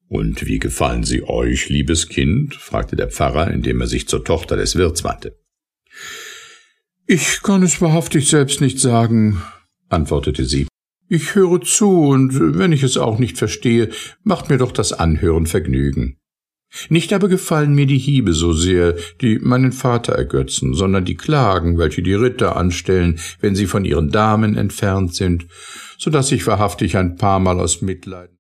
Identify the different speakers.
Speaker 1: »Und wie gefallen sie euch, liebes Kind?« fragte der Pfarrer, indem er sich zur Tochter des Wirts wandte. »Ich kann es wahrhaftig selbst nicht sagen«, antwortete sie. »Ich höre zu, und wenn ich es auch nicht verstehe, macht mir doch das Anhören Vergnügen. Nicht aber gefallen mir die Hiebe so sehr, die meinen Vater ergötzen, sondern die Klagen, welche die Ritter anstellen, wenn sie von ihren Damen entfernt sind, so dass ich wahrhaftig ein paar Mal aus Mitleid